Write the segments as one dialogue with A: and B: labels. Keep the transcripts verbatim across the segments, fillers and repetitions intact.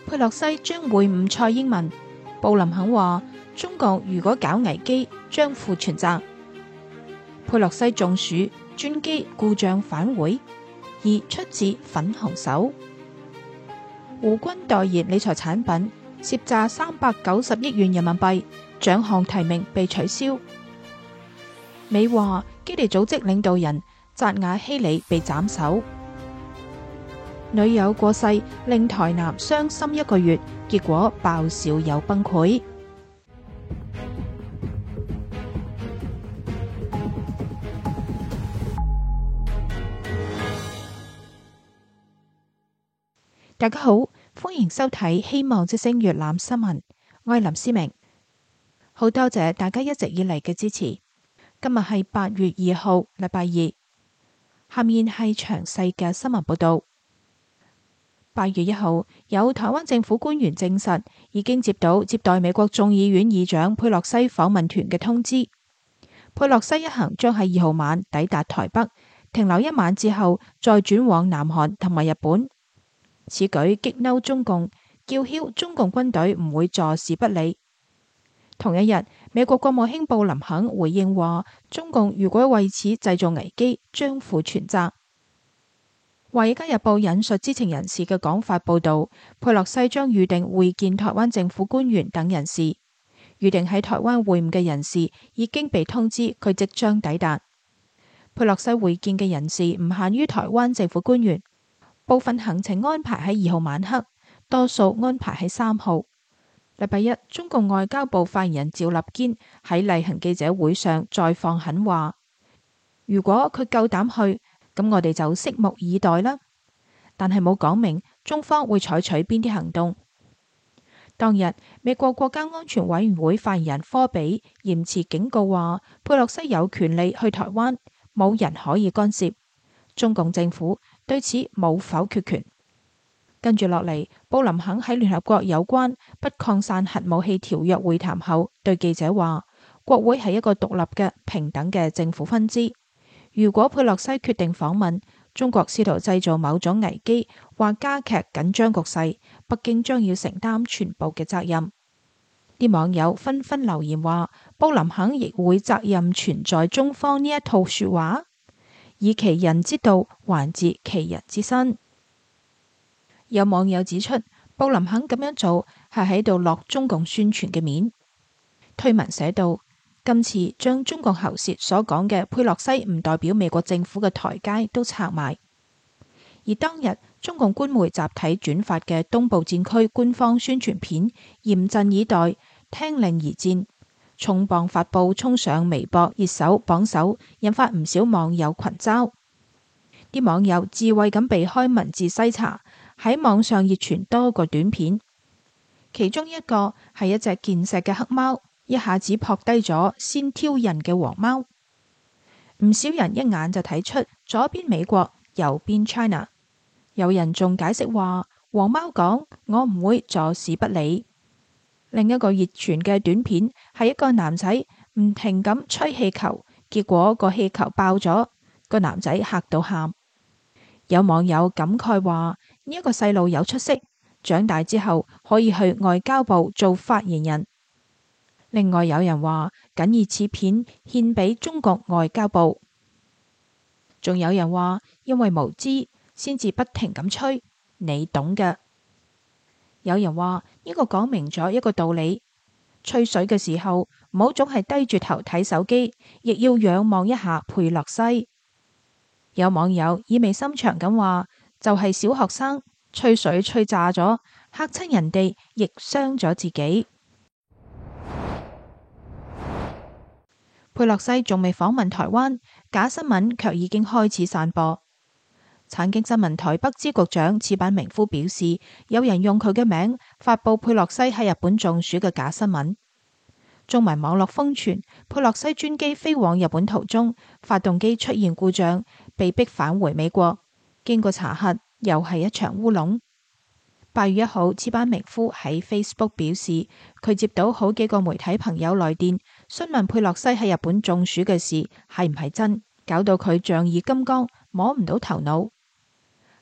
A: 佩洛西將會晤蔡英文。布林肯話，中共如果搞危機，將負全責。佩洛西中暑，專機故障返回，而出自粉紅手。胡軍代言理財產品，涉詐三百九十億元人民幣，獎項提名被取消。美華基地組織領導人扎瓦希里被斬首。女友過世令台男傷心一個月，結果爆笑又崩潰。大家好，歡迎收睇希望之聲粵覽新聞，我係林思明，好多謝大家一直以嚟嘅支持。今日係八月二號，禮拜二，下面係詳細嘅新聞報道。八月一號，有台灣政府官員證實，已經接到接待美國眾議院議長佩洛西訪問團嘅通知。佩洛西一行將喺二號晚抵達台北，停留一晚之後，再轉往南韓同埋日本。此舉激嬲中共，叫囂中共軍隊唔會坐視不理。同一日，美國國務卿布林肯回應話，中共如果為此製造危機，將負全責。華爾街日報引述知情人士嘅講法報道，佩洛西將預定會見台灣政府官員等人士。預定喺台灣會晤嘅人士已經被通知佢即將抵達。佩洛西會見嘅人士唔限於台灣政府官員。部分行程安排喺二號晚黑，多數安排喺三號。禮拜一，中共外交部發言人趙立堅喺例行記者會上再放狠話，如果佢夠膽去，咁我哋就拭目以待啦。但係冇講明中方會採取邊啲行動。當日，美國國家安全委員會發言人科比嚴詞警告話，佩洛西有權利去台灣，冇人可以干涉。中共政府對此冇否決權。跟住落嚟，布林肯喺聯合國有關不擴散核武器條約會談後，對記者話，國會係一個獨立嘅平等嘅政府分支。如果佩洛西決定訪問，中國試圖製造某種危機或加劇緊張局勢，北京將要承擔全部嘅責任。啲網友紛紛留言話，布林肯亦會責任存在中方呢一套說話。以其人之道還治其人之身。有網友指出，布林肯咁樣做係喺度落中共宣傳嘅面。推文寫道，今次將中共喉舌所講嘅佩洛西唔代表美國政府嘅台階都拆埋。而當日中共官媒集體轉發嘅東部戰區官方宣傳片，嚴陣以待，聽令而戰，重磅發布衝上微博熱搜榜首，引發唔少網友群嘲。啲網友智慧咁避開文字篩查，喺網上熱傳多個短片，其中一個係一隻健碩嘅黑貓，一下子撲低咗先挑人嘅黃貓。唔少人一眼就睇出左邊美國，右邊 China。有人仲解釋話，黃貓講我唔會坐視不理。另一個熱傳嘅短片係一個男仔唔停咁吹氣球，結果個氣球爆咗，個男仔嚇到喊。有網友感慨話，呢一個細路有出息，長大之後可以去外交部做發言人。另外有人話，僅以此片獻俾中國外交部。仲有人話，因為無知先至不停咁吹，你懂嘅。有人話呢個講明咗一個道理，吹水嘅時候唔好總係低住頭睇手機，亦要仰望一下佩洛西。有網友意味深長咁話，就係小學生吹水吹炸咗，嚇親人哋，亦傷咗自己。佩洛西仲未訪問台灣，假新聞卻已經開始散播。產經新聞台北支局長矢板明夫表示，有人用佢嘅名發佈佩洛西喺日本中暑嘅假新聞。中文網絡瘋傳佩洛西專機飛往日本途中，發動機出現故障，被迫返回美國。經過查核，又係一場烏龍。八月一號，矢板明夫喺 Facebook 表示，佢接到好幾個媒體朋友來電，詢問佩洛西喺日本中暑嘅事係唔係真，搞到佢仗義金剛，摸唔到頭腦。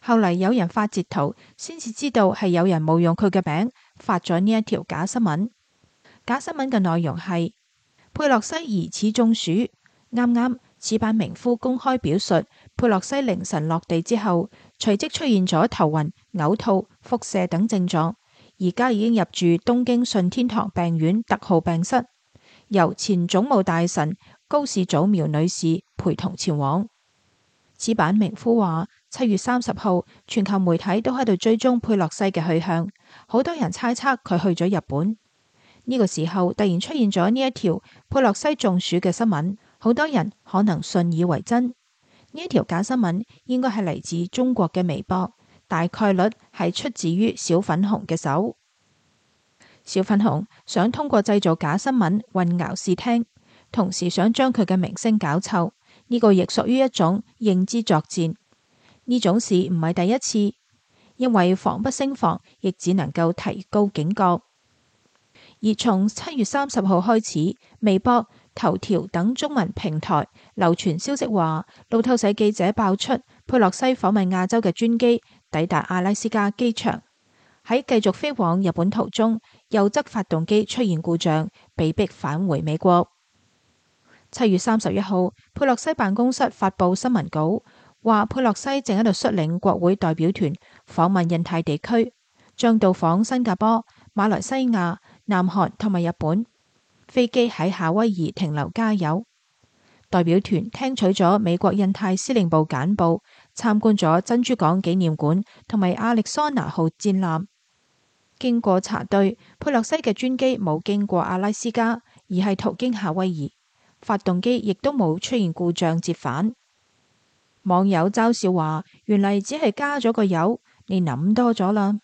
A: 後嚟有人發截圖，先至知道係有人冒用佢嘅名發咗呢一條假新聞。假新聞嘅內容係佩洛西疑似中暑，啱啱矢板明夫公開表述，佩洛西凌晨落地之後，隨即出現咗頭暈、嘔吐、腹瀉等症狀，而家已經入住東京順天堂病院特號病室，由前總務大臣高市早苗女士陪同前往。矢板明夫話：七月三十號，全球媒體都喺度追蹤佩洛西嘅去向，好多人猜測佢去咗日本。呢個時候突然出現咗呢一條佩洛西中暑嘅新聞，好多人可能信以為真。呢一條假新聞應該係嚟自中國嘅微博，大概率係出自於小粉紅嘅手。小粉紅想通過製造假新聞混淆視聽，同時想將佢嘅名聲搞臭，呢個亦屬於一種認知作戰。呢種事唔係第一次，因為防不勝防，亦只能夠提高警覺。而從七月三十號開始，微博、頭條等中文平台流傳消息話，路透社記者爆出佩洛西訪問亞洲嘅專機抵達阿拉斯加機場，喺繼續飛往日本途中，右側發動機出現故障，被迫返回美國。七月三十一號，佩洛西辦公室發布新聞稿，話佩洛西正喺度率領國會代表團訪問印太地區，將到訪新加坡、馬來西亞、南韓同埋日本，飛機喺夏威夷停留加油。代表團聽取咗美國印太司令部簡報，參觀咗珍珠港紀念館同埋亞利桑那號戰艦。經過查對，佩洛西嘅專機冇經過阿拉斯加，而係途經夏威夷，發動機亦都冇出現故障折返。網友嘲笑話：原嚟只係加咗個油，你諗多咗啦。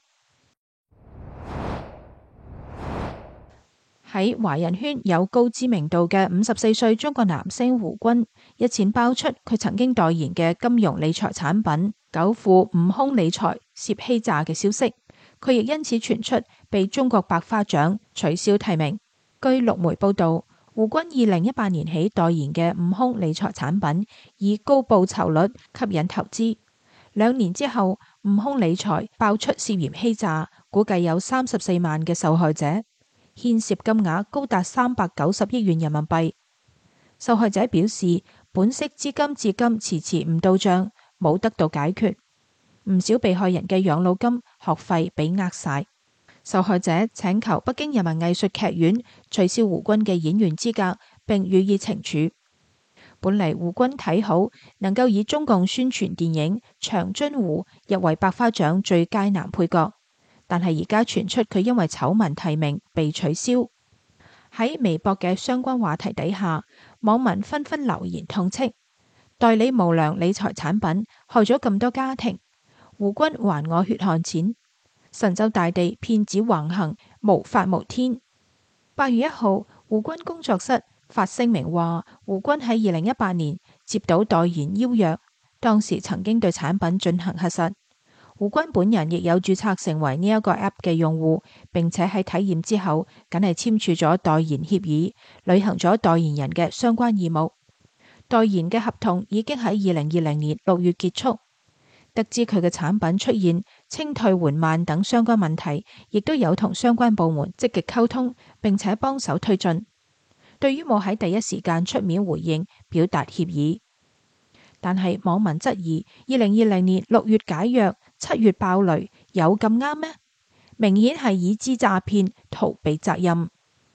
A: 喺華人圈有高知名度嘅五十四歲中國男星胡軍，日前爆出佢曾經代言嘅金融理財產品久富悟空理財涉欺詐嘅消息，佢亦因此傳出被中國百花獎取消提名。據陸媒報道，胡軍二零一八年起代言嘅悟空理財產品以高報酬率吸引投資，兩年之後悟空理財爆出涉嫌欺詐，估計有三十四萬嘅受害者，牽涉金額高達三百九十億元人民幣。受害者表示，本息資金至今遲遲唔到賬，冇得到解決，唔少被害人嘅養老金、學費俾呃晒。受害者請求北京人民藝術劇院取消胡軍嘅演員資格，並予以懲處。本嚟胡軍睇好能夠以中共宣傳電影《長津湖》入圍百花獎最佳男配角，但係而家傳出佢因為醜聞提名被取消。喺微博嘅相關話題底下，網民紛紛留言痛斥：代理無良理財產品害咗咁多家庭，胡軍還我血汗錢。神州大地騙子橫行，無法無天。八月一號，胡軍工作室發聲明話，胡軍喺二零一八年接到代言邀約，當時曾經對產品進行核實。胡軍本人亦有註冊成為呢一個 app 嘅用戶，並且喺體驗之後，梗係簽署咗代言協議，履行咗代言人嘅相關義務。代言嘅合同已經喺二零二零年六月結束。得知佢嘅產品出現清退緩慢等相關問題，亦都有同相關部門積極溝通，並且幫手推進。對於冇喺第一時間出面回應，表達歉意，但係網民質疑：二零二零年六月解約，七月爆雷，有咁啱咩？明顯係以資詐騙，逃避責任。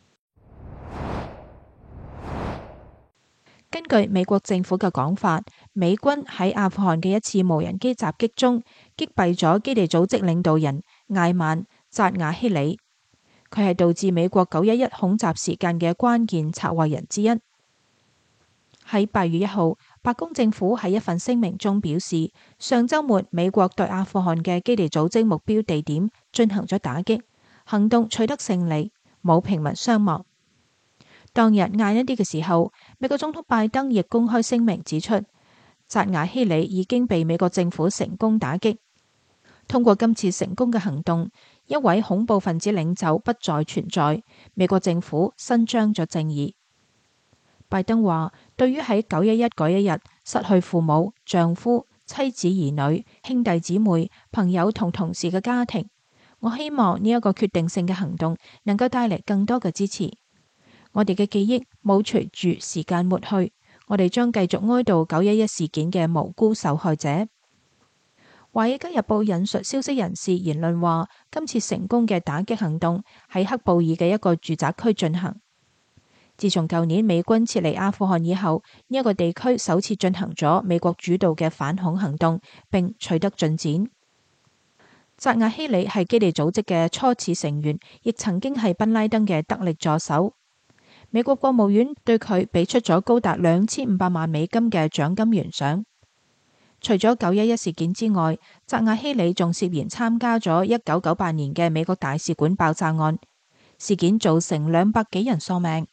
A: 根據美國政府嘅講法，美軍喺阿富汗嘅一次無人機襲擊中擊斃咗基地組織領導人艾曼扎瓦希里，佢係導致美國九一一恐襲事件嘅關鍵策劃人之一。喺八月一號，白宮政府喺一份聲明中表示，上週末美國對阿富汗嘅基地組織目標地點進行咗打擊，行動取得勝利，冇平民傷亡。當日晏一啲嘅時候，美國總統拜登亦公開聲明指出，扎瓦希里已經被美國政府成功打擊。通過今次成功嘅行動，一位恐怖分子領袖不再存在，美國政府伸張咗正義。拜登話，對於喺九一一嗰一日失去父母、丈夫、 妻子兒女、兄弟姊妹、朋友同同事嘅家庭。我希望呢一個決定性嘅行動能夠帶嚟更多嘅支持。我哋嘅記憶冇隨住時間抹去，我哋將繼續哀悼九一一事件嘅無辜受害者。華爾街日報引述消息人士言論話，今次成功嘅打擊行動喺喀布爾嘅一個住宅區進行。自從舊年美軍撤離阿富汗以後，呢一個地區首次進行咗美國主導嘅反恐行動，並取得進展。扎亞希里係基地組織嘅初始成員，亦曾經係賓拉登嘅得力助手。美國國務院對佢俾出咗高達兩千五百萬美金嘅獎金懸賞。除咗九一一事件之外，扎亞希里仲涉嫌參加咗一九九八年嘅美國大使館爆炸案，事件造成兩百幾人喪命。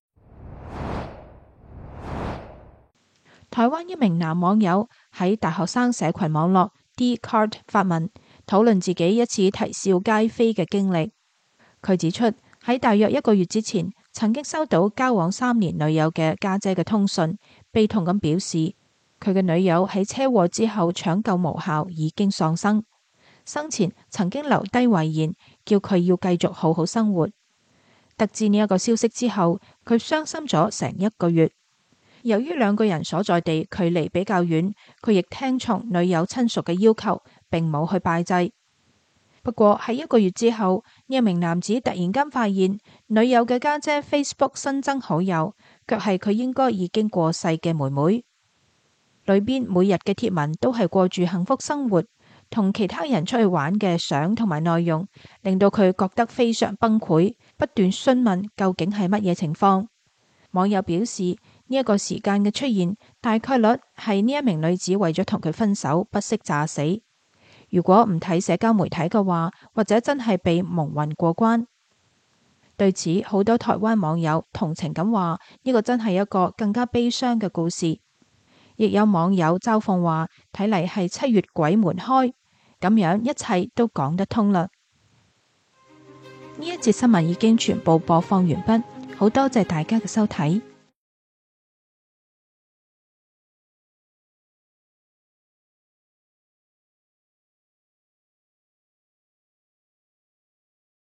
A: 台灣一名男網友喺大學生社群網絡 Dcard 發文，討論自己一次啼笑皆非嘅經歷。佢指出喺大約一個月之前，曾經收到交往三年女友嘅家姐嘅通訊，悲痛咁表示佢嘅女友喺車禍之後搶救無效，已經喪生。生前曾經留低遺言，叫佢要繼續好好生活。得知呢一個消息之後，佢傷心咗成一個月。由於兩個人所在地距離比較遠，佢亦聽從女友親屬嘅要求，並冇去拜祭。不過喺一個月之後，呢一名男子突然間發現女友嘅家姐 Facebook 新增好友，卻係佢應該已經過世嘅妹妹。裏邊每日嘅貼文都係過住幸福生活，同其他人出去玩嘅相同埋內容，令到佢覺得非常崩潰，不斷詢問究竟係乜嘢情況。網友表示，呢一個時間嘅出現，大概率係呢一名女子為咗同佢分手，不惜詐死。如果唔睇社交媒體嘅話，或者真係被蒙混過關。對此，好多台灣網友同情咁話，呢個真係一個更加悲傷嘅故事。亦有網友嘲諷話，睇嚟係七月鬼門開，咁樣一切都講得通啦。呢一節新聞已經全部播放完畢，好多謝大家嘅收睇。